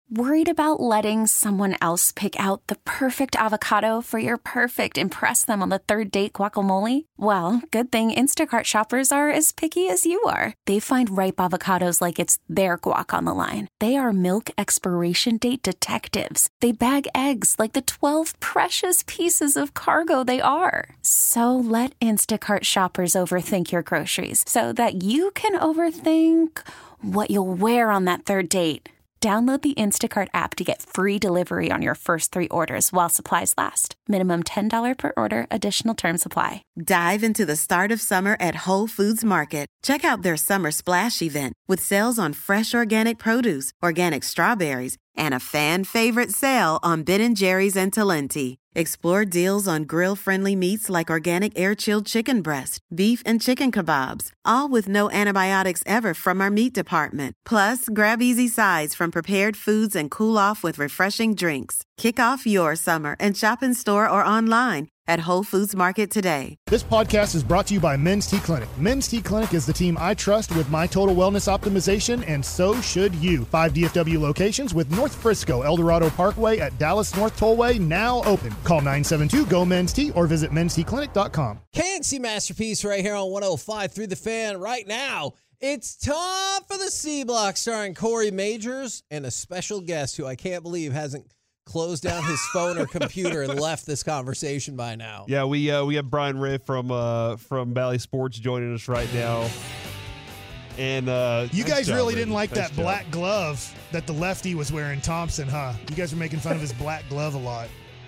Worried about letting someone else pick out the perfect avocado for your perfect impress them on the third date guacamole? Well, good thing Instacart shoppers are as picky as you are. They find ripe avocados like it's their guac on the line. They are milk expiration date detectives. They bag eggs like the 12 precious pieces of cargo they are. So let Instacart shoppers overthink your groceries so that you can overthink what you'll wear on that third date. Download the Instacart app to get free delivery on your first 3 orders while supplies last. Minimum $10 per order. Additional terms apply. Dive into the start of summer at Whole Foods Market. Check out their Summer Splash event with sales on fresh organic produce, organic strawberries, and a fan-favorite sale on Ben & Jerry's and Talenti. Explore deals on grill-friendly meats like organic air-chilled chicken breast, beef and chicken kebabs, all with no antibiotics ever from our meat department. Plus, grab easy sides from prepared foods and cool off with refreshing drinks. Kick off your summer and shop in store or online at Whole Foods Market today. This podcast is brought to you by Men's T Clinic. Men's T Clinic is the team I trust with my total wellness optimization, and so should you. 5 DFW locations with North Frisco, El Dorado Parkway at Dallas North Tollway now open. Call 972-GO-MEN'S-T or visit mensteclinic.com. KNC Masterpiece right here on 105 through the Fan right now. It's time for the C Block starring Corey Majors and a special guest who I can't believe hasn't closed down his phone or computer and left this conversation by now. Yeah, we have Brian Riff from Bally Sports joining us right now. And you nice guys job, really Riff. didn't like Nice that job. black glove that the lefty was wearing, Thompson, huh? You guys were making fun of his black glove a lot.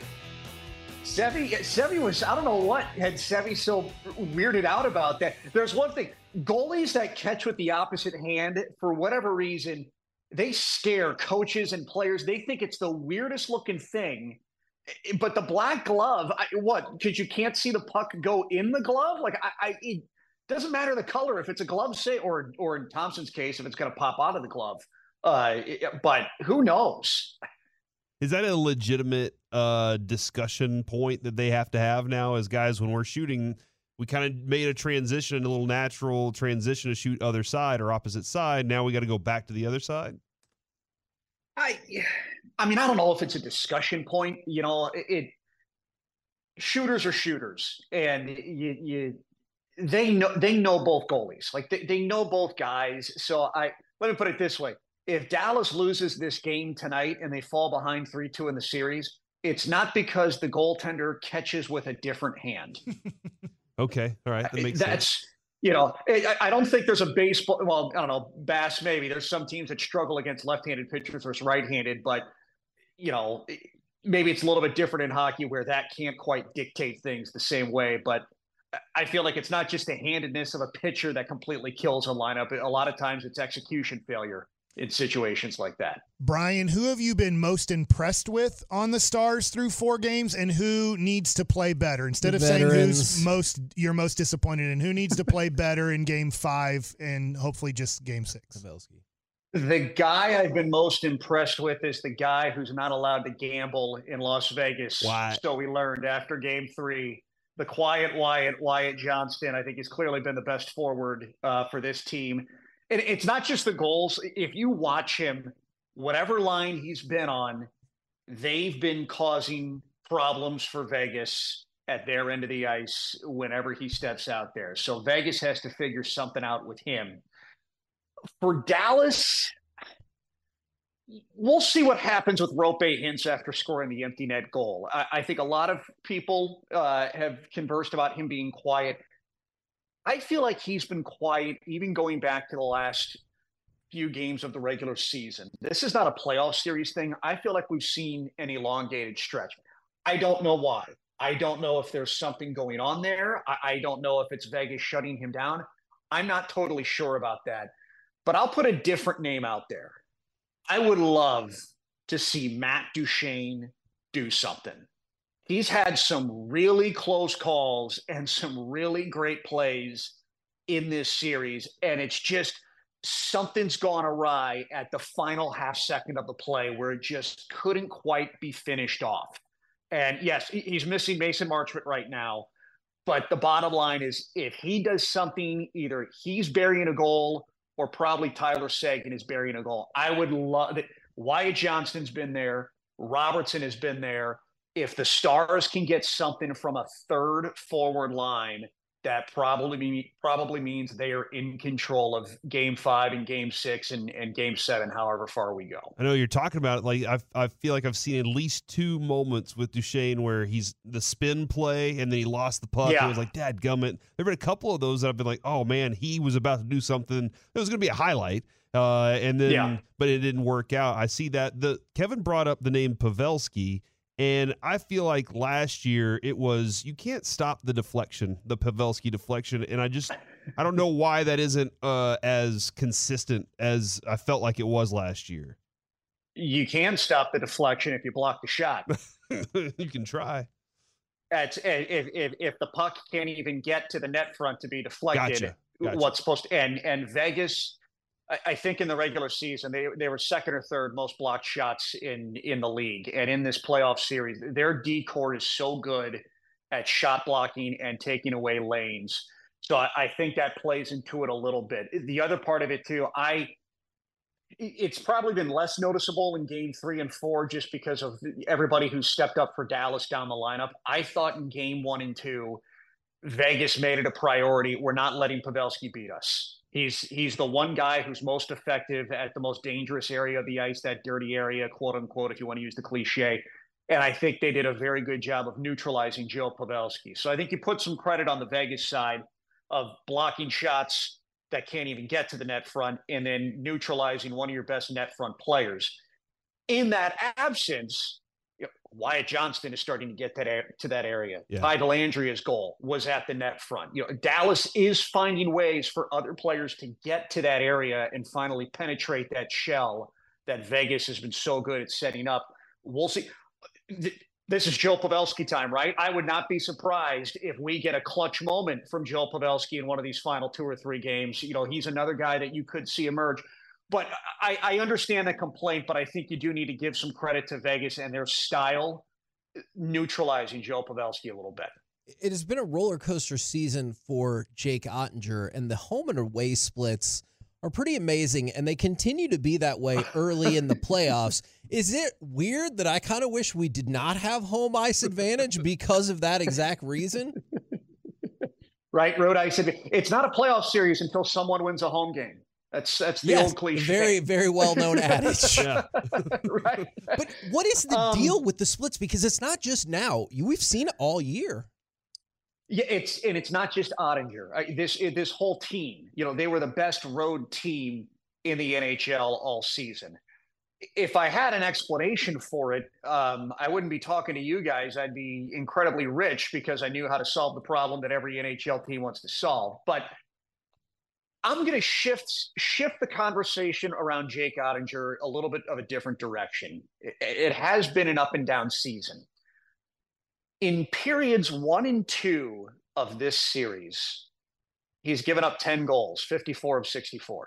Sevy was, I don't know what had Sevy so weirded out about that. There's one thing, goalies that catch with the opposite hand, for whatever reason, they scare coaches and players. They think it's the weirdest looking thing. But the black glove, what? Because you can't see the puck go in the glove? Like, it doesn't matter the color if it's a glove, say, or in Thompson's case, if it's going to pop out of the glove. But who knows? Is that a legitimate discussion point that they have to have now as guys when we're shooting? We kind of made a transition, a little natural transition to shoot other side or opposite side. Now we got to go back to the other side. I mean, I don't know if it's a discussion point. You know, shooters are shooters, and they know both goalies. Like they know both guys. So let me put it this way: if Dallas loses this game tonight and they fall behind 3-2 in the series, it's not because the goaltender catches with a different hand. Okay. All right. That makes sense. You know, I don't think there's a baseball. Well, I don't know, Bass, maybe. There's some teams that struggle against left-handed pitchers versus right-handed, but, you know, maybe it's a little bit different in hockey where that can't quite dictate things the same way. But I feel like it's not just the handedness of a pitcher that completely kills a lineup. A lot of times it's execution failure in situations like that. Brian, who have you been most impressed with on the Stars through 4 games, and who needs to play better? Instead of saying who's you're most disappointed in, who needs to play better in Game 5 and hopefully just Game 6? Pavelski. The guy I've been most impressed with is the guy who's not allowed to gamble in Las Vegas. Why? So we learned after Game 3, the quiet Wyatt Johnston, I think he's clearly been the best forward for this team. And it's not just the goals. If you watch him, whatever line he's been on, they've been causing problems for Vegas at their end of the ice whenever he steps out there. So Vegas has to figure something out with him. For Dallas, we'll see what happens with Roope Hintz after scoring the empty net goal. I think a lot of people have conversed about him being quiet. I feel like he's been quiet even going back to the last few games of the regular season. This is not a playoff series thing. I feel like we've seen an elongated stretch. I don't know why. I don't know if there's something going on there. I don't know if it's Vegas shutting him down. I'm not totally sure about that. But I'll put a different name out there. I would love to see Matt Duchene do something. He's had some really close calls and some really great plays in this series, and it's just something's gone awry at the final half second of the play where it just couldn't quite be finished off. And yes, he's missing Mason Marchment right now, but the bottom line is if he does something, either he's burying a goal or probably Tyler Seguin is burying a goal. I would love that. Wyatt Johnston's been there. Robertson has been there. If the Stars can get something from a third forward line, that probably means they are in control of Game 5 and Game 6 and Game 7, however far we go. I know you're talking about it. Like I feel like I've seen at least 2 moments with Duchesne where he's the spin play and then he lost the puck. Yeah. It was like, dadgummit. There've been a couple of those that I've been like, oh man, he was about to do something. It was going to be a highlight. But it didn't work out. I see that Kevin brought up the name Pavelski. And I feel like last year it was, you can't stop the deflection, the Pavelski deflection. And I don't know why that isn't as consistent as I felt like it was last year. You can stop the deflection if you block the shot. You can try. If the puck can't even get to the net front to be deflected, Gotcha. What's supposed to, and Vegas, I think in the regular season, they were second or third most blocked shots in the league. And in this playoff series, their D-core is so good at shot blocking and taking away lanes. So I think that plays into it a little bit. The other part of it too, it's probably been less noticeable in Game 3 and 4 just because of everybody who stepped up for Dallas down the lineup. I thought in Game 1 and 2, Vegas made it a priority. We're not letting Pavelski beat us. He's the one guy who's most effective at the most dangerous area of the ice, that dirty area, quote unquote, if you want to use the cliche. And I think they did a very good job of neutralizing Joe Pavelski. So I think you put some credit on the Vegas side of blocking shots that can't even get to the net front and then neutralizing one of your best net front players. In that absence, Wyatt Johnston is starting to get to that area. Yeah. Ty Dellandrea's goal was at the net front. Dallas is finding ways for other players to get to that area and finally penetrate that shell that Vegas has been so good at setting up. We'll see. This is Joe Pavelski time, right? I would not be surprised if we get a clutch moment from Joe Pavelski in one of these final 2 or 3 games. He's another guy that you could see emerge. But I understand the complaint, but I think you do need to give some credit to Vegas and their style neutralizing Joe Pavelski a little bit. It has been a roller coaster season for Jake Ottinger, and the home and away splits are pretty amazing, and they continue to be that way early in the playoffs. Is it weird that I kind of wish we did not have home ice advantage because of that exact reason? Right, road ice advantage. It's not a playoff series until someone wins a home game. That's the old cliche. Very, very well-known adage. Yeah. Right. But what is the deal with the splits? Because it's not just now. We've seen it all year. Yeah, it's not just Ottinger. This whole team, they were the best road team in the NHL all season. If I had an explanation for it, I wouldn't be talking to you guys. I'd be incredibly rich because I knew how to solve the problem that every NHL team wants to solve. But I'm going to shift the conversation around Jake Ottinger a little bit of a different direction. It has been an up and down season. In periods 1 and 2 of this series, he's given up 10 goals, 54 of 64.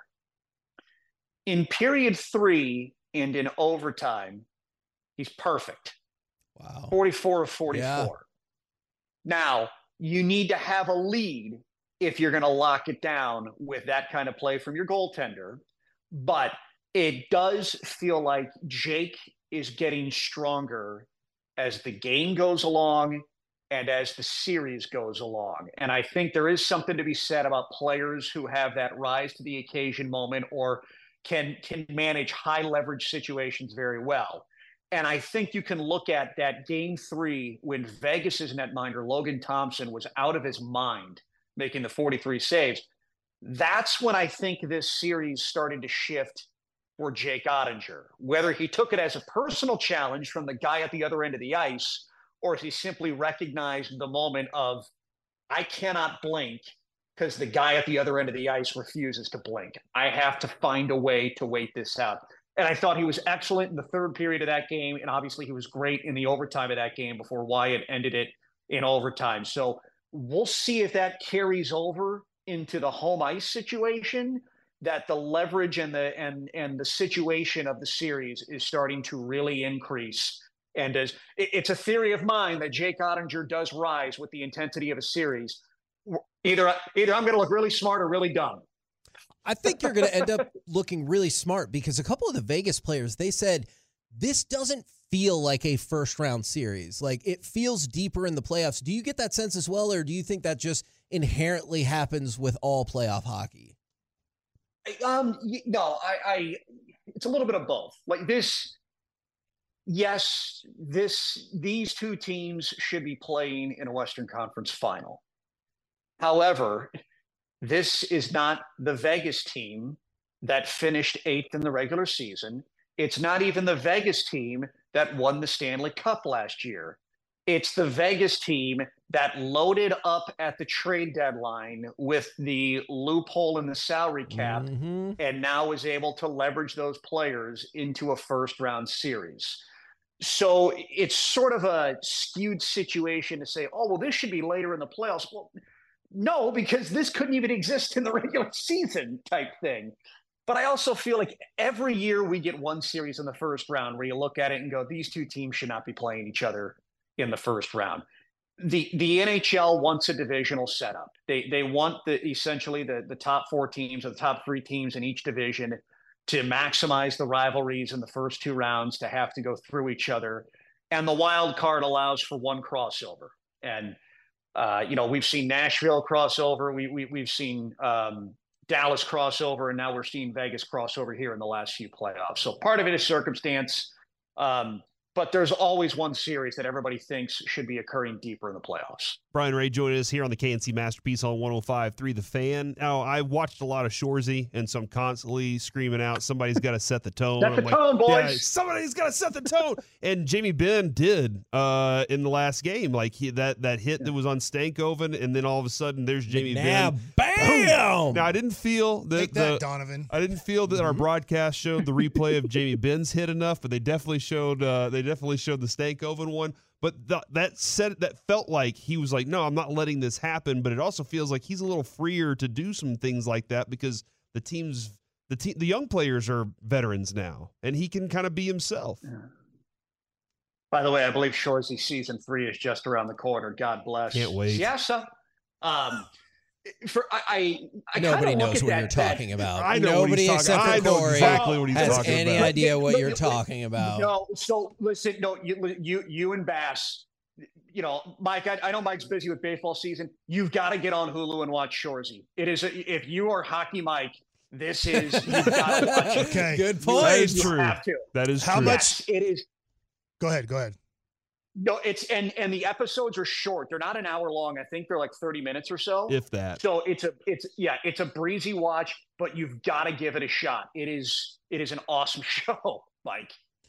In period 3 and in overtime, he's perfect. Wow. 44 of 44. Yeah. Now, you need to have a lead if you're going to lock it down with that kind of play from your goaltender. But it does feel like Jake is getting stronger as the game goes along and as the series goes along. And I think there is something to be said about players who have that rise to the occasion moment or can manage high leverage situations very well. And I think you can look at that Game 3 when Vegas's netminder, Logan Thompson, was out of his mind, making the 43 saves. That's when I think this series started to shift for Jake Ottinger. Whether he took it as a personal challenge from the guy at the other end of the ice, or if he simply recognized the moment of, I cannot blink because the guy at the other end of the ice refuses to blink. I have to find a way to wait this out. And I thought he was excellent in the third period of that game. And obviously he was great in the overtime of that game before Wyatt ended it in overtime. So we'll see if that carries over into the home ice situation, that the leverage and the situation of the series is starting to really increase. And as it's a theory of mine that Jake Ottinger does rise with the intensity of a series. Either I'm going to look really smart or really dumb. I think you're going to end up looking really smart because a couple of the Vegas players, they said, this doesn't feel like a first-round series. Like, it feels deeper in the playoffs. Do you get that sense as well, or do you think that just inherently happens with all playoff hockey? No, it's a little bit of both. Like this, yes, these two teams should be playing in a Western Conference final. However, this is not the Vegas team that finished 8th in the regular season. It's not even the Vegas team that won the Stanley Cup last year. It's the Vegas team that loaded up at the trade deadline with the loophole in the salary cap and now is able to leverage those players into a first-round series. So it's sort of a skewed situation to say, oh, well, this should be later in the playoffs. Well, no, because this couldn't even exist in the regular season type thing. But I also feel like every year we get one series in the first round where you look at it and go, these two teams should not be playing each other in the first round. The NHL wants a divisional setup. They want essentially the top 4 teams or the top 3 teams in each division to maximize the rivalries in the first 2 rounds, to have to go through each other. And the wild card allows for one crossover. And, we've seen Nashville crossover. We've seen Dallas crossover, and now we're seeing Vegas crossover here in the last few playoffs. So part of it is circumstance, but there's always one series that everybody thinks should be occurring deeper in the playoffs. Brian Ray joining us here on the KNC Masterpiece on 105.3 The Fan. Now, I watched a lot of Shoresy, and so I'm constantly screaming out, somebody's got to set the tone. Set the tone, boys. Yeah, somebody's got to set the tone. And Jamie Benn did in the last game. Like that hit that was on Stankoven, and then all of a sudden there's Jamie Benn. Bam! Now, I didn't feel that Donovan. I didn't feel that our broadcast showed the replay of Jamie Benn's hit enough, but they definitely showed the Stankoven one. But that felt like he was like, no, I'm not letting this happen. But it also feels like he's a little freer to do some things like that because the young players are veterans now, and he can kind of be himself. Yeah. By the way, I believe Shoresy season 3 is just around the corner. God bless. Can't wait. Yes, Nobody knows what you're talking about. I know Nobody what he's talking. except for I know Corey exactly what he's has talking any about. idea what you're talking about. No, so listen, no, you and Bass, Mike, I know Mike's busy with baseball season. You've got to get on Hulu and watch Shoresy. It is if you are Hockey Mike, this is you've got to watch it. Okay, good point. That is true. You have to. That is How true. much? Yes, it is. Go ahead. No, it's and the episodes are short. They're not an hour long. I think they're like 30 minutes or so. If that. So it's a breezy watch, but you've got to give it a shot. It is an awesome show, Mike.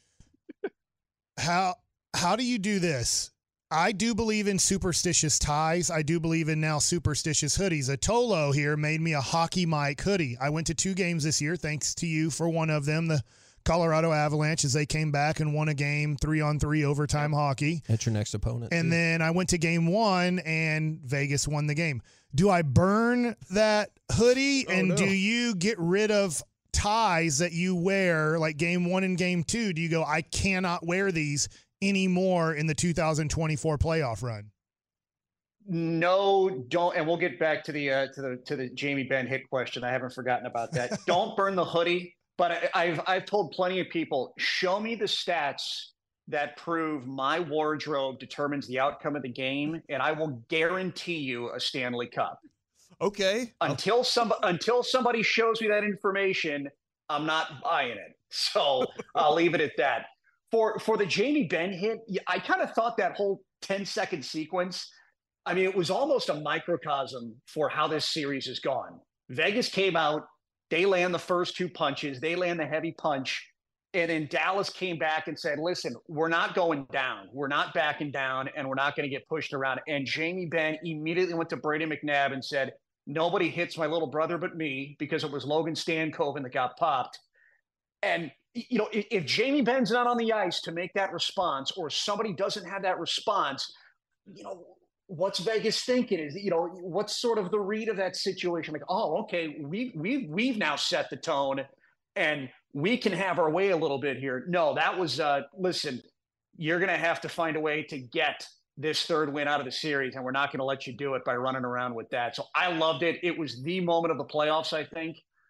How do you do this? I do believe in superstitious ties. I do believe in now superstitious hoodies. Atolo here made me a Hockey Mike hoodie. I went to 2 games this year, thanks to you for one of them. The Colorado Avalanche, as they came back and won a game 3-on-3 overtime hockey. That's your next opponent. And then I went to game 1 and Vegas won the game. Do I burn that hoodie and do you get rid of ties that you wear like game 1 and game 2? Do you go, I cannot wear these anymore in the 2024 playoff run? No, don't. And we'll get back to the Jamie Benn hit question. I haven't forgotten about that. Don't burn the hoodie. But I've told plenty of people, show me the stats that prove my wardrobe determines the outcome of the game, and I will guarantee you a Stanley Cup. Okay. Until somebody shows me that information, I'm not buying it. So I'll leave it at that. For the Jamie Benn hit, I kind of thought that whole 10-second sequence, I mean, it was almost a microcosm for how this series has gone. Vegas came out. They land the first 2 punches. They land the heavy punch. And then Dallas came back and said, listen, we're not going down. We're not backing down, and we're not going to get pushed around. And Jamie Benn immediately went to Brady McNabb and said, nobody hits my little brother but me, because it was Logan Stankoven that got popped. And, if Jamie Benn's not on the ice to make that response, or somebody doesn't have that response, what's Vegas thinking? Is what's sort of the read of that situation? Like, oh, okay, we've now set the tone, and we can have our way a little bit here. No, that was listen, you're going to have to find a way to get this 3rd win out of the series, and we're not going to let you do it by running around with that. So I loved it. It was the moment of the playoffs, I think.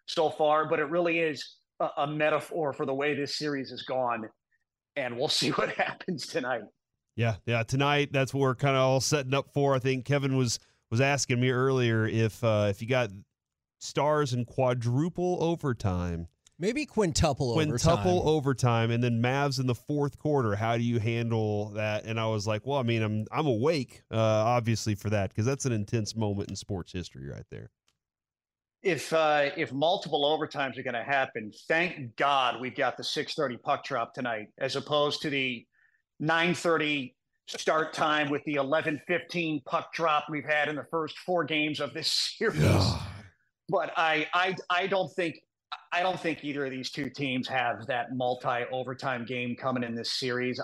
so far, but it really is a metaphor for the way this series has gone. And we'll see what happens tonight. Yeah. Tonight, that's what we're kind of all setting up for. I think Kevin was asking me earlier if you got Stars in quadruple overtime. Maybe quintuple overtime, and then Mavs in the fourth quarter. How do you handle that? And I was like, well, I mean, I'm awake, obviously, for that, because that's an intense moment in sports history right there. If multiple overtimes are going to happen, thank God we've got the 6:30 puck drop tonight, as opposed to the 9:30 start time with the 11:15 puck drop we've had in the first 4 games of this series. Yeah. But I don't think either of these two teams have that multi-overtime game coming in this series.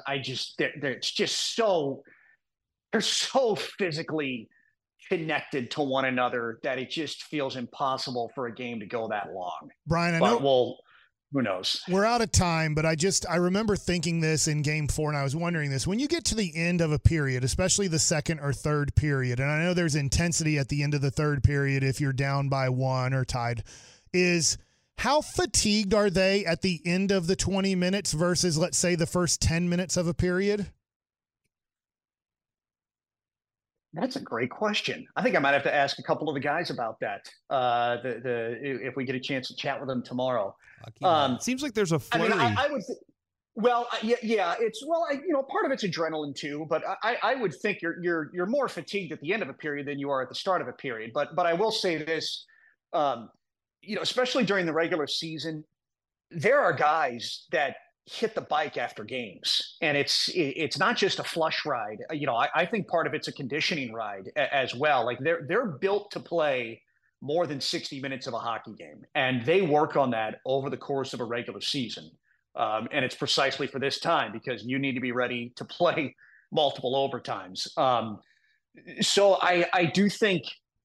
They're so physically connected to one another that it just feels impossible for a game to go that long. Brian, I know. Who knows? We're out of time, but I remember thinking this in Game 4, and I was wondering this. When you get to the end of a period, especially the second or third period, and I know there's intensity at the end of the third period if you're down by 1 or tied, is how fatigued are they at the end of the 20 minutes versus, let's say, the first 10 minutes of a period? That's a great question. I think I might have to ask a couple of the guys about that. If we get a chance to chat with them tomorrow. It seems like there's a flurry. I would. Yeah. It's part of it's adrenaline too. But I would think you're more fatigued at the end of a period than you are at the start of a period. But I will say this, especially during the regular season, there are guys that hit the bike after games, and it's not just a flush ride. I think part of it's a conditioning ride as well. Like they're built to play more than 60 minutes of a hockey game, and they work on that over the course of a regular season. And it's precisely for this time, because you need to be ready to play multiple overtimes. So I do think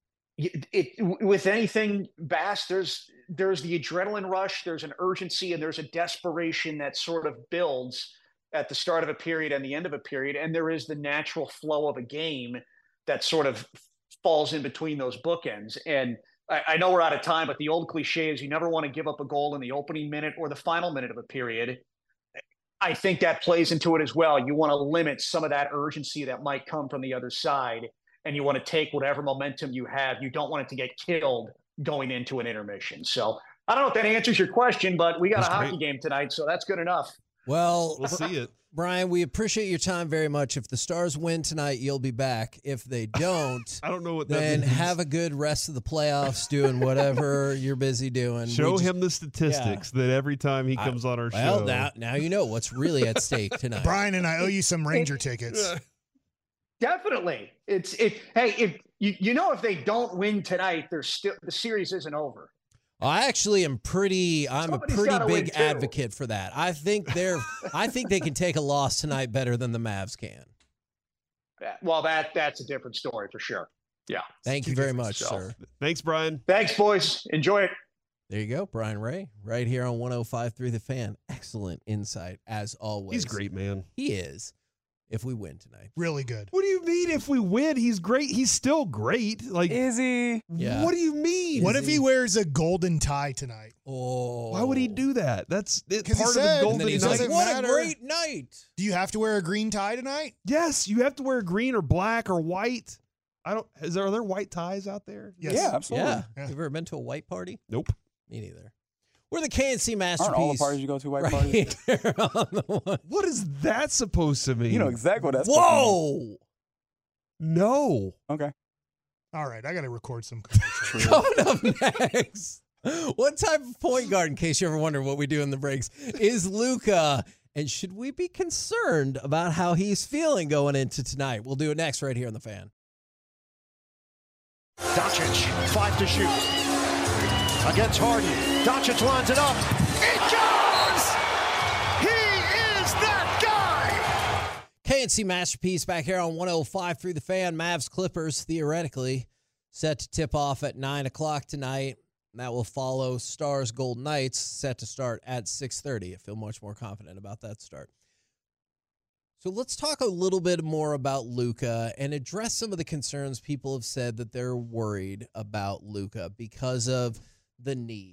with anything, Bass, there's the adrenaline rush, there's an urgency, and there's a desperation that sort of builds at the start of a period and the end of a period. And there is the natural flow of a game that sort of falls in between those bookends. And I know we're out of time, but the old cliche is you never want to give up a goal in the opening minute or the final minute of a period. I think that plays into it as well. You want to limit some of that urgency that might come from the other side, and you want to take whatever momentum you have. You don't want it to get killed going into an intermission. So I don't know if that answers your question, but we got a hockey game tonight, so that's good enough. Well, we'll see it. Brian, we appreciate your time very much. If the Stars win tonight, you'll be back. If they don't, I don't know what that then means. Have a good rest of the playoffs doing whatever you're busy doing. Show him the statistics that every time he comes on our show. Well, now you know what's really at stake tonight. Brian, and I owe you some Ranger tickets. Definitely. If if they don't win tonight, the series isn't over. I'm a pretty big advocate for that. I think they can take a loss tonight better than the Mavs can. Well, that's a different story for sure. Yeah. Thank you very much, sir. Thanks, Brian. Thanks, boys. Enjoy it. There you go, Brian Ray, right here on 105.3 The Fan. Excellent insight, as always. He's great, man. He is. If we win tonight. Really good. What do you mean if we win? He's great. He's still great. Like, is he? Yeah. What do you mean? What if he wears a golden tie tonight? Oh. Why would he do that? That's part of said, the golden and then he's night. like, what a great night. Do you have to wear a green tie tonight? Yes, you have to wear green or black or white. Are there white ties out there? Yes. Yeah, absolutely. Yeah. You ever been to a white party? Nope. Me neither. We're the KNC Masterpiece. Aren't all the parties you go to white right parties? here on the one. What is that supposed to mean? You know exactly what that's Whoa! No. Okay. All right, I got to record some. Coming up next, what type of point guard, in case you ever wonder what we do in the breaks, is Luka? And should we be concerned about how he's feeling going into tonight? We'll do it next right here on The Fan. Doncic, 5 to shoot. Against Harden. Doncic lines it up. It goes! He is that guy! KNC Masterpiece back here on 105.3 The Fan. Mavs Clippers, theoretically, set to tip off at 9 o'clock tonight. And that will follow Stars Golden Knights, set to start at 6:30. I feel much more confident about that start. So let's talk a little bit more about Luka and address some of the concerns people have said that they're worried about Luka because of the knee,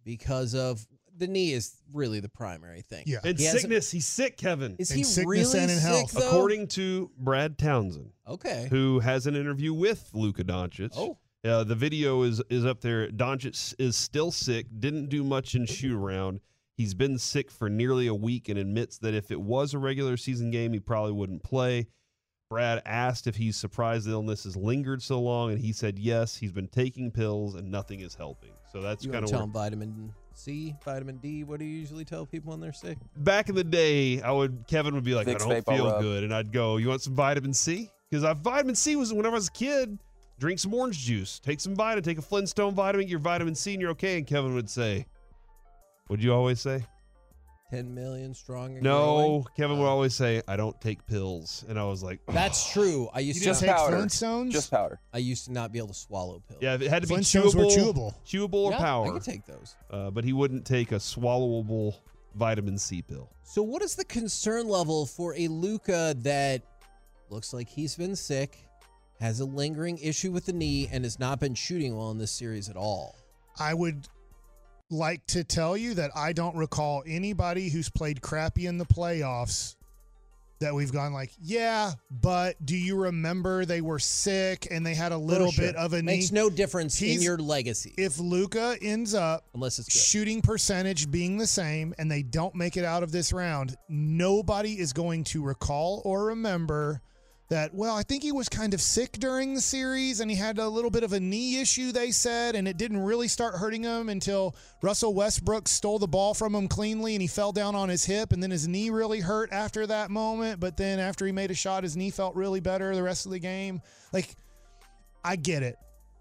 because of the knee is really the primary thing. Yeah. And sickness. He's sick, Kevin. Is In he sickness really and in sick, health. though? According to Brad Townsend, Okay. who has an interview with Luka Doncic. Oh. The video is up there. Doncic is still sick, didn't do much in shoot-around. He's been sick for nearly a week and admits that if it was a regular season game, he probably wouldn't play. Brad asked if he's surprised the illness has lingered so long, and he said yes, he's been taking pills and nothing is helping. So that's You kind want of to tell him vitamin C, vitamin D? What do you usually tell people when they're sick? Back in the day, Kevin would be like, Vicks I don't Vapor feel Rub. good. And I'd go, you want some vitamin C? Because vitamin C was when I was a kid, drink some orange juice, take some vitamin, take a Flintstone vitamin, get your vitamin C, and you're okay. And Kevin would say, what'd you always say? 10 million strong and No, growing? Kevin would always say, I don't take pills. And I was like, That's true. I used You to didn't Just take powder. Flintstones? Just powder. I used to not be able to swallow pills. yeah, it had to be Flintstones were chewable. chewable or Yeah, I power. could take those. But he wouldn't take a swallowable vitamin C pill. So what is the concern level for a Luka that looks like he's been sick, has a lingering issue with the knee, and has not been shooting well in this series at all? I would like to tell you that I don't recall anybody who's played crappy in the playoffs that we've gone like, yeah, but do you remember they were sick and they had a little For sure. bit of a knee? Makes no difference in He's- your legacy. If Luka ends up Unless it's good. shooting percentage being the same and they don't make it out of this round, nobody is going to recall or remember that, well, I think he was kind of sick during the series and he had a little bit of a knee issue, they said, and it didn't really start hurting him until Russell Westbrook stole the ball from him cleanly and he fell down on his hip and then his knee really hurt after that moment. But then after he made a shot, his knee felt really better the rest of the game. Like, I get it.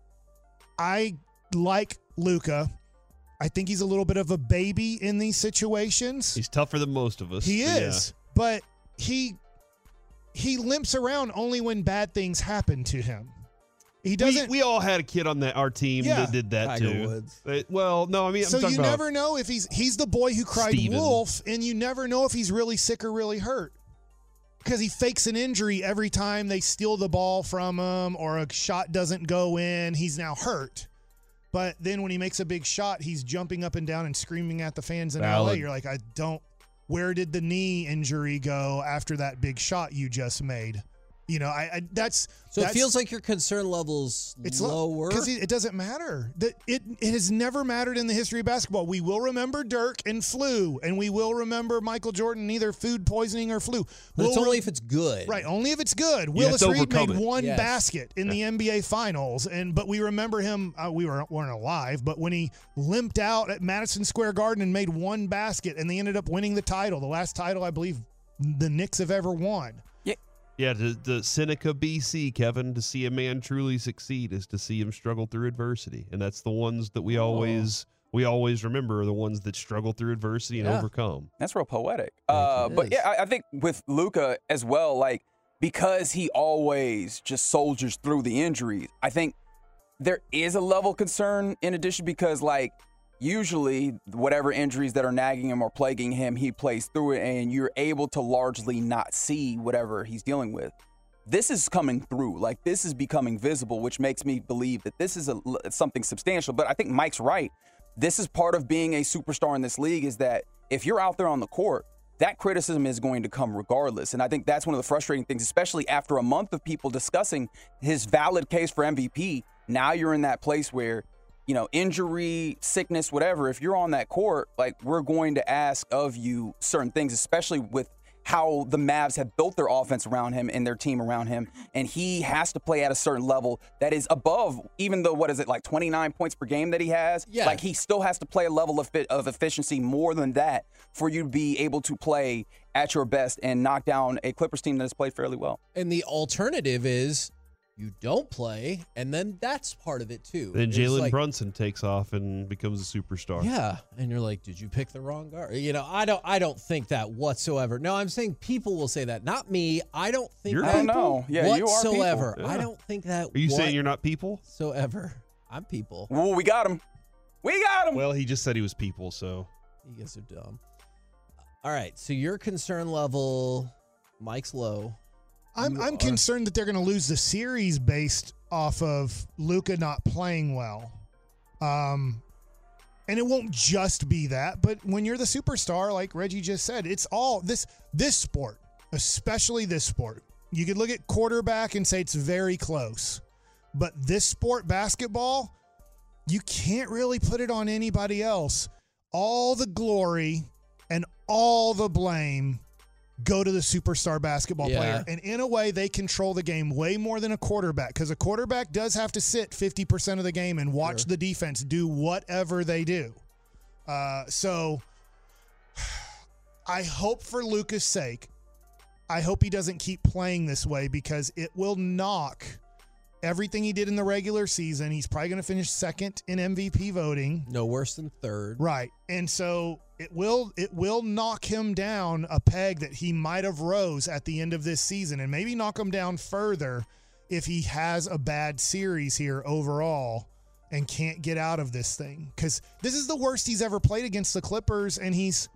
I like Luka. I think he's a little bit of a baby in these situations. He's tougher than most of us. He but is, but he limps around only when bad things happen to him. He Yeah. doesn't. We all had a kid on our team Yeah. that did that Tiger too. Woods. Well, no, I mean, so I'm talking you about never know if he's the boy who cried Steven. wolf, and you never know if he's really sick or really hurt because he fakes an injury every time they steal the ball from him or a shot doesn't go in. He's now hurt. But then when he makes a big shot, he's jumping up and down and screaming at the fans in LA. Valid. You're like, where did the knee injury go after that big shot you just made? You know, that's So it feels like your concern level's it's lower. because it doesn't matter. It has never mattered in the history of basketball. We will remember Dirk and flu, and we will remember Michael Jordan, either food poisoning or flu. But it's We'll only if it's good. Right, only if it's good. have Willis to Reed made overcome it. one Yes. basket in the NBA Finals, but we remember him. We weren't alive, but when he limped out at Madison Square Garden and made one basket, and they ended up winning the title, the last title I believe the Knicks have ever won. Yeah, the Seneca BC, Kevin, to see a man truly succeed is to see him struggle through adversity. And that's the ones that we always remember are the ones that struggle through adversity and Yeah. overcome. That's real poetic. It But is. yeah, I think with Luka as well, like, because he always just soldiers through the injuries, I think there is a level of concern in addition because, like, usually whatever injuries that are nagging him or plaguing him, he plays through it and you're able to largely not see whatever he's dealing with. This is coming through. Like, this is becoming visible, which makes me believe that this is something substantial. But I think Mike's right. This is part of being a superstar in this league is that if you're out there on the court, that criticism is going to come regardless. And I think that's one of the frustrating things, especially after a month of people discussing his valid case for MVP. Now you're in that place where, you know, injury, sickness, whatever, if you're on that court, like, we're going to ask of you certain things, especially with how the Mavs have built their offense around him and their team around him. And he has to play at a certain level that is above, even though, 29 points per game that he has? Yeah. Like, he still has to play a level of efficiency more than that for you to be able to play at your best and knock down a Clippers team that has played fairly well. And the alternative is you don't play, and then that's part of it too. Then It's Jalen like, Brunson takes off and becomes a superstar. Yeah, and you're like, did you pick the wrong guard? You know, I don't think that whatsoever. No, I'm saying people will say that, not me. I don't think You're that I don't know. Yeah, you are whatsoever. people. I Yeah. don't think that. Are you saying you're not people? whatsoever? I'm people. Ooh, we got him. We got him. Well, he just said he was people, so. You guys are dumb. All right, so your concern level, Mike's low. You I'm are- concerned that they're going to lose the series based off of Luka not playing well. And it won't just be that, but when you're the superstar, like Reggie just said, it's all this sport, especially this sport. You could look at quarterback and say it's very close, but this sport, basketball, you can't really put it on anybody else. All the glory and all the blame go to the superstar basketball player. And in a way, they control the game way more than a quarterback, because a quarterback does have to sit 50% of the game and watch the defense do whatever they do. So I hope for Luka's sake, I hope he doesn't keep playing this way, because it will knock everything he did in the regular season. He's probably going to finish second in MVP voting. No worse than third. Right. And so it will knock him down a peg that he might have rose at the end of this season, and maybe knock him down further if he has a bad series here overall and can't get out of this thing. Because this is the worst he's ever played against the Clippers, and he's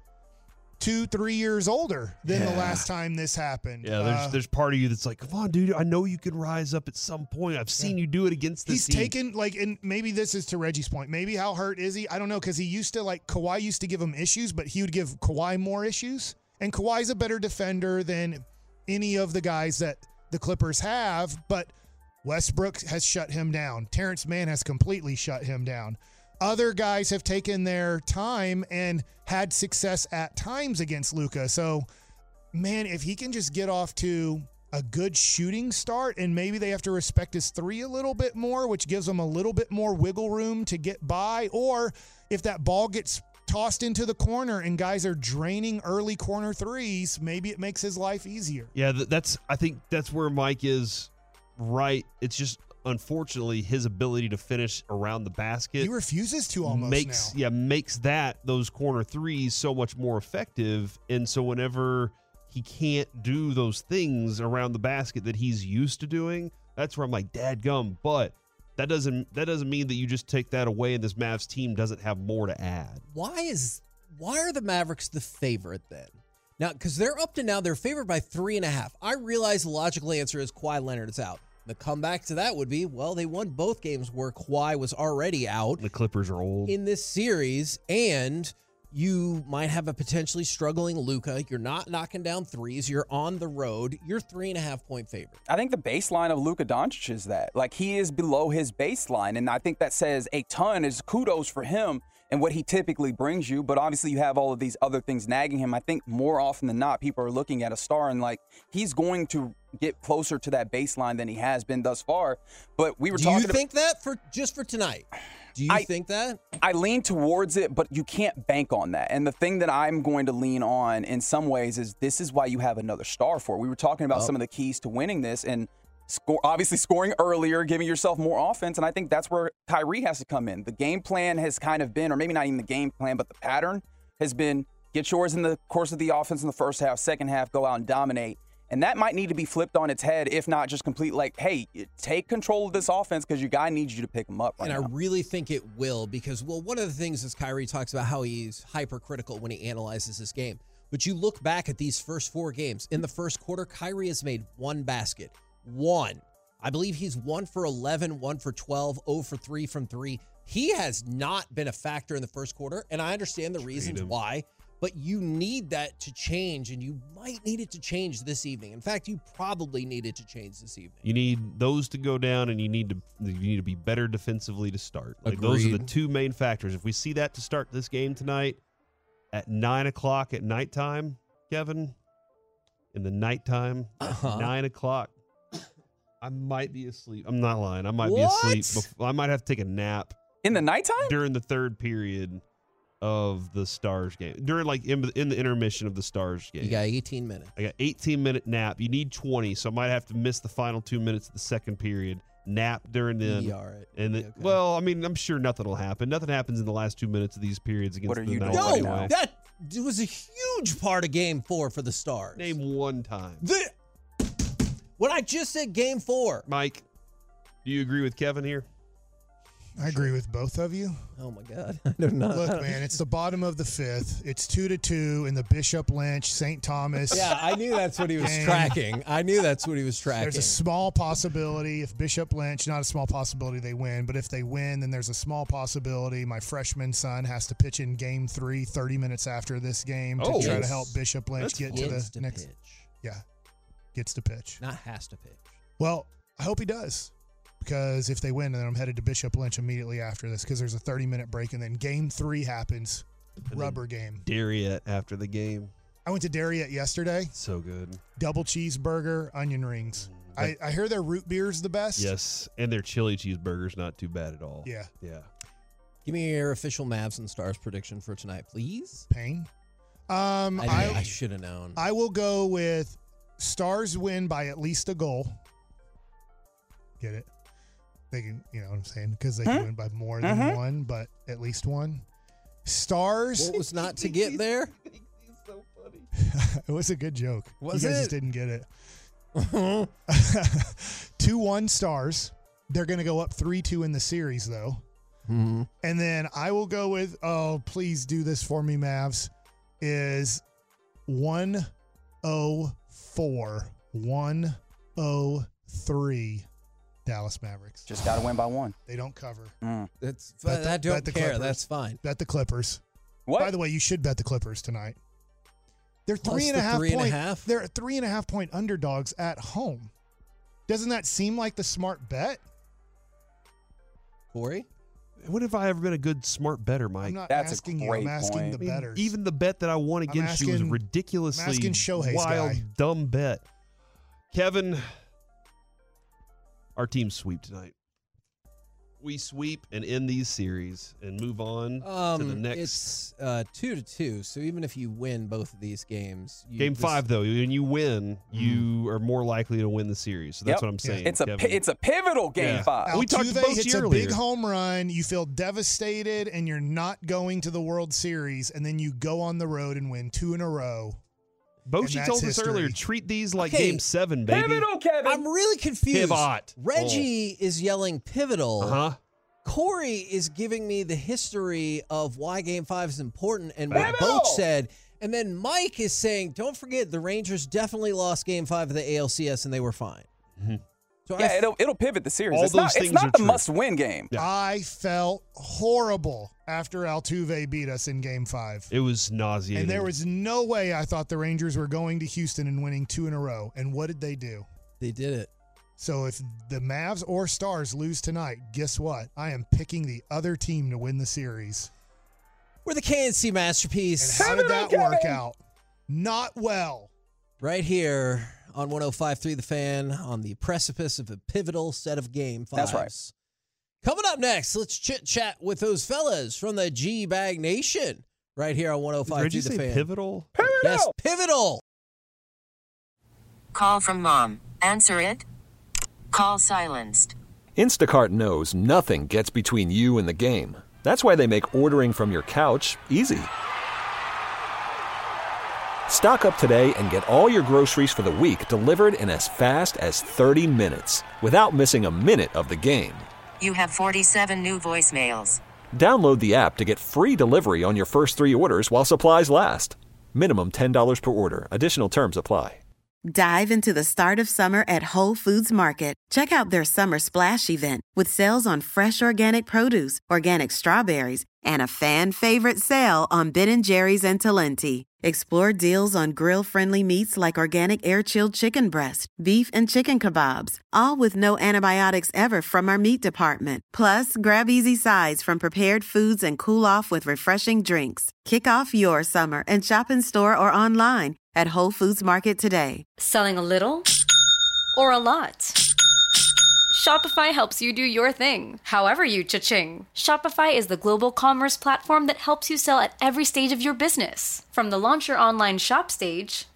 2-3 years older than the last time this happened. Yeah, there's part of you that's like, come on, dude, I know you can rise up at some point. I've seen you do it against this team. He's taken, and maybe this is to Reggie's point, maybe how hurt is he? I don't know, because he used to, Kawhi used to give him issues, but he would give Kawhi more issues. And Kawhi's a better defender than any of the guys that the Clippers have, but Westbrook has shut him down. Terrence Mann has completely shut him down. Other guys have taken their time and had success at times against Luka. So, man, if he can just get off to a good shooting start, and maybe they have to respect his three a little bit more, which gives him a little bit more wiggle room to get by, or if that ball gets tossed into the corner and guys are draining early corner threes, maybe it makes his life easier. Yeah, I think that's where Mike is right. It's just, unfortunately, his ability to finish around the basket, he refuses to almost makes those corner threes so much more effective. And so whenever he can't do those things around the basket that he's used to doing, that's where I'm like, dadgum. But that doesn't mean that you just take that away and this Mavs team doesn't have more to add. Why are the Mavericks the favorite then? Now, because they're up to now, they're favored by 3.5. I realize the logical answer is Kawhi Leonard is out. The comeback to that would be, well, they won both games where Kawhi was already out. The Clippers are old in this series, and you might have a potentially struggling Luka. You're not knocking down threes. You're on the road. You're 3.5-point favorite. I think the baseline of Luka Doncic is that. He is below his baseline, and I think that says a ton. Is kudos for him and what he typically brings you. But obviously you have all of these other things nagging him. I think more often than not, people are looking at a star and he's going to get closer to that baseline than he has been thus far. But we were talking. Do you think that for tonight? Do you think that? I lean towards it, but you can't bank on that. And the thing that I'm going to lean on in some ways is this is why you have another star for. We were talking about some of the keys to winning this, and obviously scoring earlier, giving yourself more offense, and I think that's where Kyrie has to come in. The game plan has kind of been, or maybe not even the game plan, but the pattern has been get yours in the course of the offense in the first half, second half, go out and dominate. And that might need to be flipped on its head, if not just complete, hey, take control of this offense because your guy needs you to pick him up right now. And I really think it will because, one of the things is Kyrie talks about how he's hypercritical when he analyzes this game. But you look back at these first 4 games. In the first quarter, Kyrie has made 1 basket. 1. I believe he's 1 for 11, 1 for 12, 0 for 3 from 3. He has not been a factor in the first quarter, and I understand the reasons why. But you need that to change, and you might need it to change this evening. In fact, you probably need it to change this evening. You need those to go down, and you need to be better defensively to start. Those are the 2 main factors. If we see that to start this game tonight at 9 o'clock at nighttime, Kevin, in the nighttime, at 9 o'clock, I might be asleep. I'm not lying. I might be asleep. I might have to take a nap. In the nighttime? During the third period of the Stars game. During in the intermission of the Stars game. You got 18 minutes. I got 18-minute nap. You need 20, so I might have to miss the final 2 minutes of the second period. Nap during the Well, I mean, I'm sure nothing will happen. Nothing happens in the last 2 minutes of these periods against the Knights. No, that was a huge part of Game 4 for the Stars. Name one time. When I just said Game 4. Mike, do you agree with Kevin here? I agree with both of you. Oh, my God. I don't know. Look, man, it's the bottom of the fifth. It's 2-2 in the Bishop Lynch, St. Thomas. Yeah, I knew that's what he was tracking. There's a small possibility if Bishop Lynch, not a small possibility they win, but if they win, then there's a small possibility my freshman son has to pitch in game 3 30 minutes after this game to try to help Bishop Lynch get to the next. Pitch. Yeah, gets to pitch. Not has to pitch. Well, I hope he does. Because if they win, then I'm headed to Bishop Lynch immediately after this because there's a 30-minute break, and then game 3 happens, rubber game. Darriette after the game. I went to Darriette yesterday. So good. Double cheeseburger, onion rings. I hear their root beer is the best. Yes, and their chili cheeseburger's not too bad at all. Yeah. Give me your official Mavs and Stars prediction for tonight, please. Pain. I should have known. I will go with Stars win by at least a goal. Get it? They can, you know what I'm saying? Because they can win by more than one, but at least one. Stars. What was not to get there? He's so funny. It was a good joke. Was you guys it? just didn't get it. 2-1 Stars. They're going to go up 3-2 in the series, though. Mm-hmm. And then I will go with, please do this for me, Mavs, is 1-0-4. 1-0-3. Dallas Mavericks. Just got to win by 1. They don't cover. I don't care. Clippers. That's fine. Bet the Clippers. What? By the way, you should bet the Clippers tonight. They're Plus 3.5 the 3.5? point. They're 3.5 point underdogs at home. Doesn't that seem like the smart bet? Corey? When have I ever been a good smart bettor, Mike? I'm not That's a asking you. great I'm asking point. the I mean, bettors. even the bet that I won against you was a ridiculously I'm asking Shohei's wild, guy. dumb bet. Kevin, our team sweep tonight. We sweep and end these series and move on to the next. It's 2-2, so even if you win both of these games. Game 5, though, when you win, you are more likely to win the series. So that's what I'm saying. It's Kevin. it's a pivotal game 5. We talked Altuve about hits you a earlier. big home run. You feel devastated, and you're not going to the World Series, and then you go on the road and win 2 in a row. Bochy And told that's us earlier, history. treat these like Okay. Game 7, baby. Pivotal, Kevin. I'm really confused. Pivot. Reggie is yelling pivotal. Uh-huh. Corey is giving me the history of why Game 5 is important and what Pivotal! Boch said. And then Mike is saying, don't forget, the Rangers definitely lost Game 5 of the ALCS and they were fine. Mm-hmm. So Yeah, it'll pivot the series. All It's those not, things it's not are the true. must-win game. Yeah. I felt horrible after Altuve beat us in Game 5. It was nauseating. And there was no way I thought the Rangers were going to Houston and winning 2 in a row. And what did they do? They did it. So if the Mavs or Stars lose tonight, guess what? I am picking the other team to win the series. We're the KNC Masterpiece. And how did that Pivotal, work Kevin! out? Not well. Right here on 105.3 The Fan on the precipice of a pivotal set of Game 5s. That's right. Coming up next, let's chit-chat with those fellas from the G-Bag Nation right here on 105.3 Did you The say Fan. pivotal? Yes, pivotal. Call from mom. Answer it. Call silenced. Instacart knows nothing gets between you and the game. That's why they make ordering from your couch easy. Stock up today and get all your groceries for the week delivered in as fast as 30 minutes without missing a minute of the game. You have 47 new voicemails. Download the app to get free delivery on your first 3 orders while supplies last. Minimum $10 per order. Additional terms apply. Dive into the start of summer at Whole Foods Market. Check out their Summer Splash event with sales on fresh organic produce, organic strawberries, and a fan-favorite sale on Ben & Jerry's and Talenti. Explore deals on grill-friendly meats like organic air-chilled chicken breast, beef and chicken kebabs, all with no antibiotics ever from our meat department. Plus, grab easy sides from prepared foods and cool off with refreshing drinks. Kick off your summer and shop in store or online at Whole Foods Market today. Selling a little or a lot? Shopify helps you do your thing, however you cha-ching. Shopify is the global commerce platform that helps you sell at every stage of your business. From the launch your online shop stage,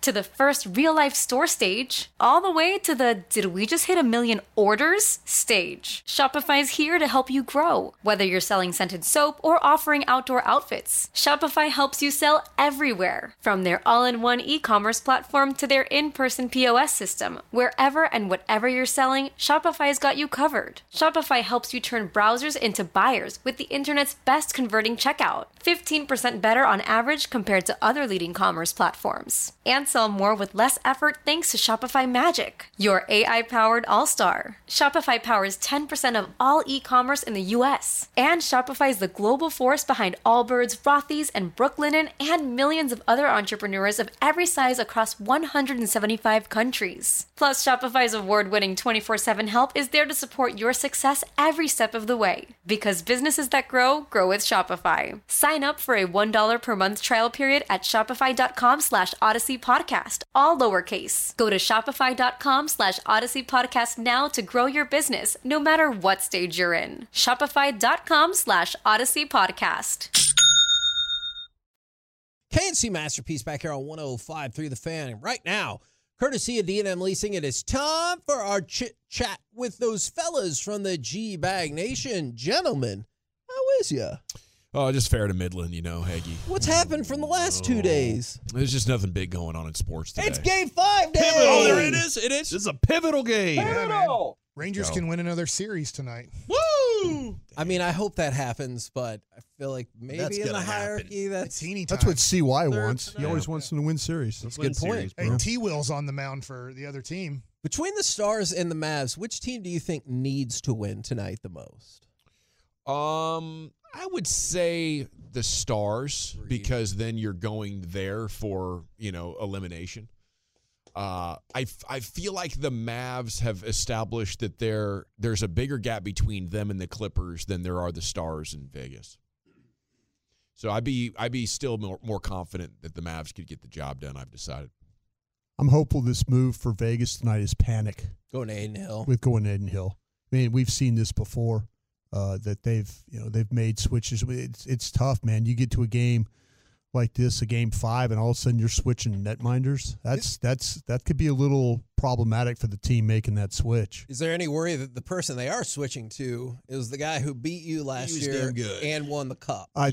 to the first real-life store stage, all the way to the did we just hit 1 million orders stage. Shopify's here to help you grow. Whether you're selling scented soap or offering outdoor outfits, Shopify helps you sell everywhere. From their all-in-one e-commerce platform to their in-person POS system, wherever and whatever you're selling, Shopify's got you covered. Shopify helps you turn browsers into buyers with the internet's best converting checkout, 15% better on average compared to other leading commerce platforms. And sell more with less effort thanks to Shopify Magic, your AI-powered all-star. Shopify powers 10% of all e-commerce in the US. And Shopify is the global force behind Allbirds, Rothy's, and Brooklinen, and millions of other entrepreneurs of every size across 175 countries. Plus, Shopify's award-winning 24/7 help is there to support your success every step of the way. Because businesses that grow with Shopify. Sign up for a $1 per month trial period at shopify.com/Odyssey Podcast, all lowercase. Go to shopify.com/Odyssey Podcast now to grow your business, no matter what stage you're in. Shopify.com/Odyssey Podcast. KNC Masterpiece back here on 105.3 The Fan. And right now, courtesy of D&M Leasing, it is time for our chit-chat with those fellas from the G-Bag Nation. Gentlemen, how is ya? Oh, just fair to Midland, Hagee. What's happened from the last 2 days? There's just nothing big going on in sports today. It's Game 5 day! Pivotal. Oh, there it is. It is. This is a pivotal game. Pivotal! Rangers can win another series tonight. Woo! I mean, I hope that happens, but I feel like maybe in the hierarchy, that's teeny time. That's what CY wants. tonight. He always wants them to win series. That's a good point. Hey, T-Will's on the mound for the other team. Between the Stars and the Mavs, which team do you think needs to win tonight the most? I would say the Stars, because then you're going there for, elimination. I feel like the Mavs have established that there's a bigger gap between them and the Clippers than there are the Stars in Vegas. So I'd be still more confident that the Mavs could get the job done, I've decided. I'm hopeful this move for Vegas tonight is panic. Going to Aiden Hill. With going to Aiden Hill. I mean, we've seen this before, that they've made switches. It's tough, man. You get to a game like this, a Game 5, and all of a sudden you're switching netminders. That could be a little problematic for the team making that switch. Is there any worry that the person they are switching to is the guy who beat you last year and won the cup? I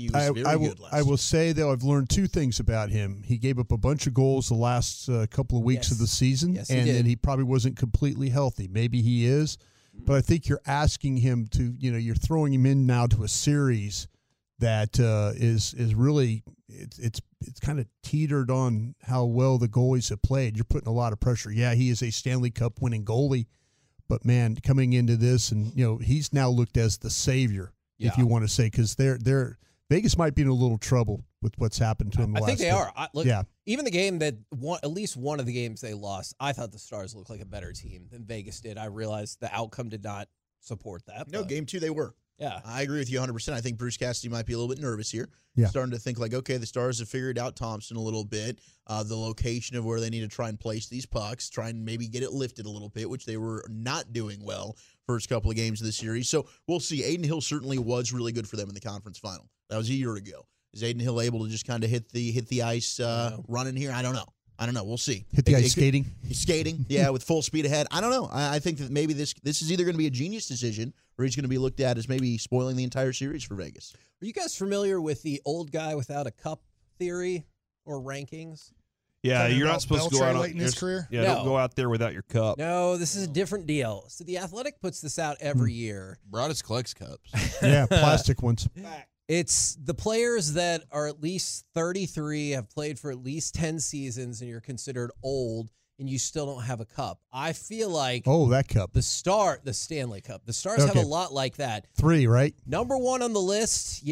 will say, though, I've learned two things about him. He gave up a bunch of goals the last couple of weeks of the season, and then he probably wasn't completely healthy. Maybe he is, but I think you're asking him to, you're throwing him in now to a series that is really it's kind of teetered on how well the goalies have played. You're putting a lot of pressure. Yeah, he is a Stanley Cup winning goalie, but man, coming into this, and he's now looked as the savior, if you want to say, because they're Vegas might be in a little trouble with what's happened to him. I think they are. Even the game that at least one of the games they lost, I thought the Stars looked like a better team than Vegas did. I realized the outcome did not support that. No, Game 2 they were. Yeah. I agree with you 100%. I think Bruce Cassidy might be a little bit nervous here. Yeah. Starting to think like, okay, the Stars have figured out Thompson a little bit, the location of where they need to try and place these pucks, try and maybe get it lifted a little bit, which they were not doing well first couple of games of the series. So we'll see. Aiden Hill certainly was really good for them in the conference final. That was a year ago. Is Aiden Hill able to just kind of hit the ice running here? I don't know. We'll see. Hit the ice skating? He's skating, yeah, with full speed ahead. I don't know. I think that maybe this is either going to be a genius decision or he's going to be looked at as maybe spoiling the entire series for Vegas. Are you guys familiar with the old guy without a cup theory or rankings? Yeah, you're not supposed to go out late in his career. Yeah, don't go out there without your cup. No, this is a different deal. So The Athletic puts this out every year. Broadus collects cups. Yeah, plastic ones. It's the players that are at least 33, have played for at least 10 seasons, and you're considered old, and you still don't have a cup. I feel like that cup. The Stanley Cup. The Stars have a lot like that. 3, right? Number 1 on the list,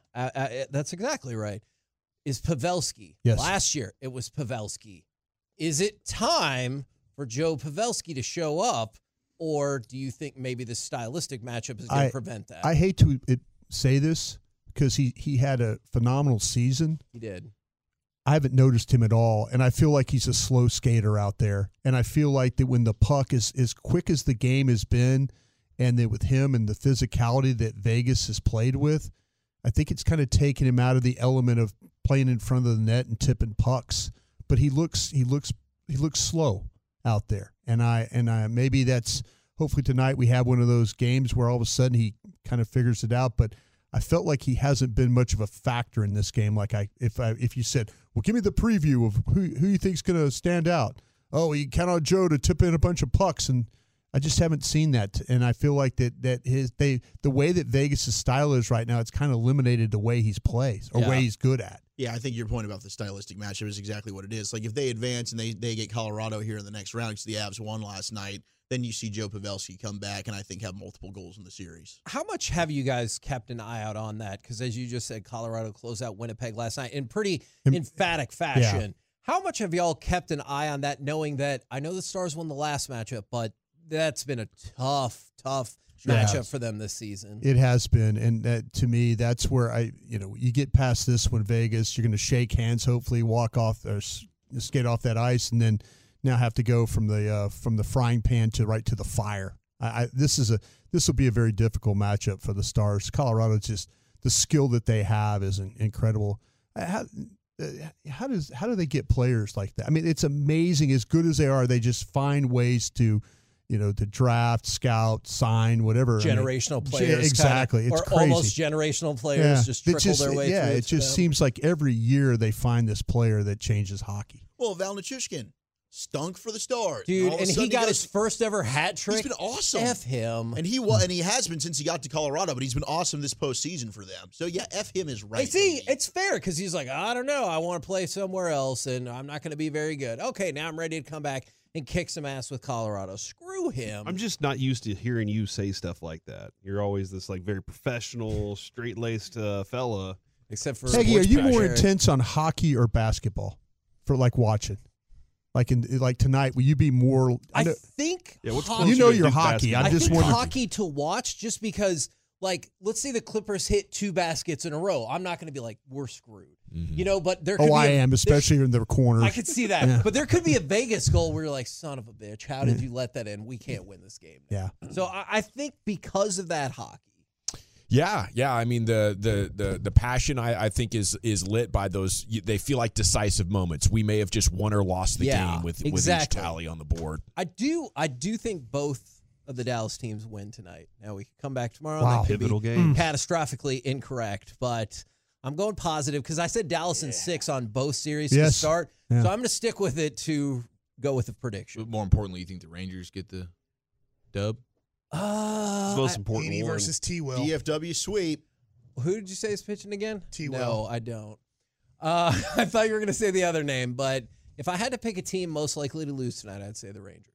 that's exactly right, is Pavelski. Yes. Last year, it was Pavelski. Is it time for Joe Pavelski to show up, or do you think maybe the stylistic matchup is going to prevent that? I hate to say this, because he had a phenomenal season. He did. I haven't noticed him at all, and I feel like he's a slow skater out there. And I feel like that when the puck is as quick as the game has been, and then with him and the physicality that Vegas has played with, I think it's kind of taken him out of the element of playing in front of the net and tipping pucks. but he looks slow out there. And I maybe that's hopefully tonight we have one of those games where all of a sudden he kind of figures it out. But I felt like he hasn't been much of a factor in this game. Like if you said, well, give me the preview of who you think's going to stand out. Oh, you count on Joe to tip in a bunch of pucks, and I just haven't seen that. And I feel like the way that Vegas' style is right now, it's kind of eliminated the way he's plays or way he's good at. Yeah, I think your point about the stylistic matchup is exactly what it is. Like if they advance and they get Colorado here in the next round because the Avs won last night, then you see Joe Pavelski come back and I think have multiple goals in the series. How much have you guys kept an eye out on that? Because as you just said, Colorado closed out Winnipeg last night in pretty emphatic fashion. Yeah. How much have y'all kept an eye on that, knowing that I know the Stars won the last matchup, but that's been a tough matchup for them this season. It has been, and to me, that's where you get past this one, Vegas. You're going to shake hands, hopefully, walk off or skate off that ice, and then now have to go from the frying pan to right to the fire. This will be a very difficult matchup for the Stars. Colorado, just the skill that they have is incredible. How do they get players like that? I mean, it's amazing. As good as they are, they just find ways to draft, scout, sign, whatever. Generational players. Exactly. Kinda, it's or crazy. almost generational players just trickle their way through. Yeah, it just seems like every year they find this player that changes hockey. Well, Val Nichushkin stunk for the Stars. Dude, and he got his first ever hat trick. He's been awesome. F him. And he has been since he got to Colorado, but he's been awesome this postseason for them. So, yeah, F him is right. See, it's fair because he's like, I don't know. I want to play somewhere else, and I'm not going to be very good. Okay, now I'm ready to come back and kick some ass with Colorado. Screw him. I'm just not used to hearing you say stuff like that. You're always this like very professional, straight-laced fella. Except for Peggy, are you more intense on hockey or basketball for like watching? Like tonight, will you be more? I think you know your hockey. I'm just wondering. Hockey to watch just because, like, let's say the Clippers hit 2 baskets in a row. I'm not going to be like, we're screwed. Mm-hmm. But there could I be am, especially in the corners. I could see that. Yeah. But there could be a Vegas goal where you're like, son of a bitch, how did you let that in? We can't win this game now. Yeah. So I think because of that hockey. Yeah. I mean, the passion I think is lit by those. They feel like decisive moments. We may have just won or lost the game with each tally on the board. I do think both of the Dallas teams win tonight. Now we can come back tomorrow. Wow. That could Pivotal be game. Catastrophically incorrect, but I'm going positive because I said Dallas in 6 on both series to start. Yeah. So I'm going to stick with it to go with the prediction. But more importantly, you think the Rangers get the dub? It's the most important Heaney one. versus T-Will. DFW sweep. Who did you say is pitching again? T-Will. No, I don't. I thought you were going to say the other name, but if I had to pick a team most likely to lose tonight, I'd say the Rangers.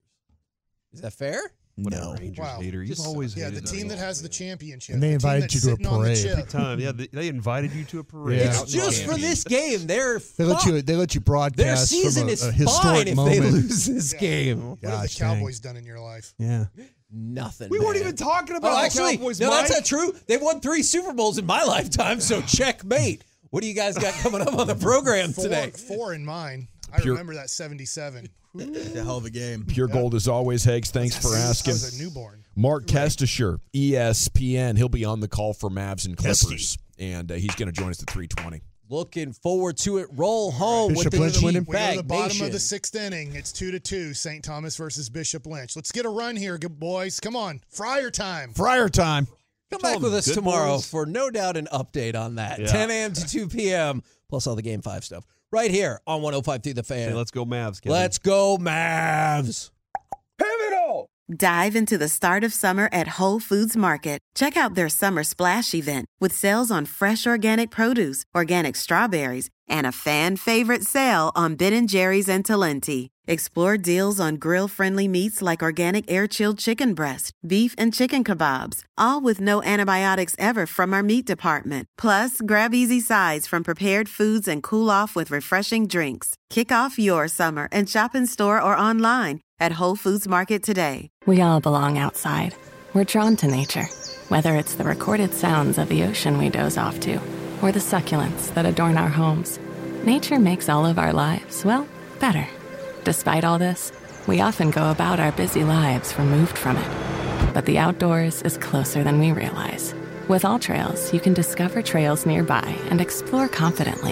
Is that fair? No. Rangers hater. You've always hated the team that has the championship. And they invited you to a parade. every time. Yeah, they invited you to a parade. Yeah. It's just for this game. They let you broadcast. Their season from is a historic fine if moment. they lose this game. What have the Cowboys done in your life? Yeah. Nothing. We weren't even talking about the Cowboys, no, Mike. that's not true. They've won 3 Super Bowls in my lifetime, so checkmate. What do you guys got coming up on the program today? 4 in mine. I remember that 77. It's a hell of a game. Pure gold as always, Higgs. Thanks for asking. I was a newborn. Mark Kestisher, ESPN. He'll be on the call for Mavs and Clippers, and he's going to join us at 3:20. Looking forward to it. Roll home Bishop with Lynch the winning. We go to the bottom Nation. of the 6th inning. It's 2-2. St. Thomas versus Bishop Lynch. Let's get a run here, good boys. Come on. Fryer time. Fryer time. Come back with us tomorrow for no doubt an update on that. Yeah. 10 a.m. to 2 p.m. plus all the Game 5 stuff. Right here on 105.3 The Fan. Hey, let's go Mavs, Kevin. Let's go Mavs. Pivotal! Dive into the start of summer at Whole Foods Market. Check out their Summer Splash event with sales on fresh organic produce, organic strawberries, and a fan-favorite sale on Ben & Jerry's and Talenti. Explore deals on grill-friendly meats like organic air-chilled chicken breast, beef, and chicken kebabs, all with no antibiotics ever from our meat department. Plus, grab easy sides from prepared foods and cool off with refreshing drinks. Kick off your summer and shop in store or online at Whole Foods Market today. We all belong outside. We're drawn to nature, whether it's the recorded sounds of the ocean we doze off to, or the succulents that adorn our homes. Nature makes all of our lives, well, better. Despite all this, we often go about our busy lives removed from it. But the outdoors is closer than we realize. With All Trails, you can discover trails nearby and explore confidently.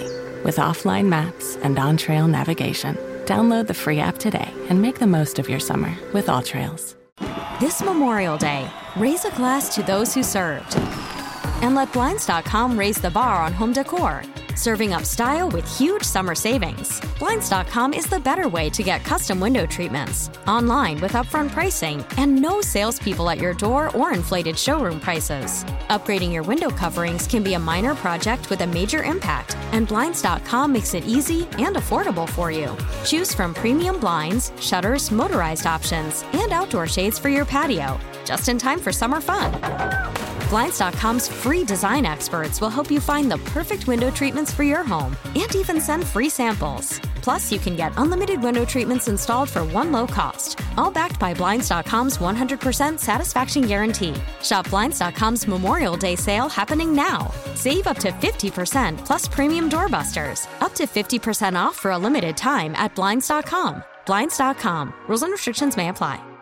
with offline maps and on-trail navigation. Download the free app today and make the most of your summer with AllTrails. This Memorial Day, raise a glass to those who served. And let Blinds.com raise the bar on home decor, serving up style with huge summer savings. Blinds.com is the better way to get custom window treatments, online with upfront pricing, and no salespeople at your door or inflated showroom prices. Upgrading your window coverings can be a minor project with a major impact, and Blinds.com makes it easy and affordable for you. Choose from premium blinds, shutters, motorized options, and outdoor shades for your patio, just in time for summer fun. Blinds.com's free design experts will help you find the perfect window treatments for your home and even send free samples. Plus, you can get unlimited window treatments installed for one low cost, all backed by Blinds.com's 100% satisfaction guarantee. Shop Blinds.com's Memorial Day sale happening now. Save up to 50% plus premium doorbusters. Up to 50% off for a limited time at Blinds.com. Blinds.com. Rules and restrictions may apply.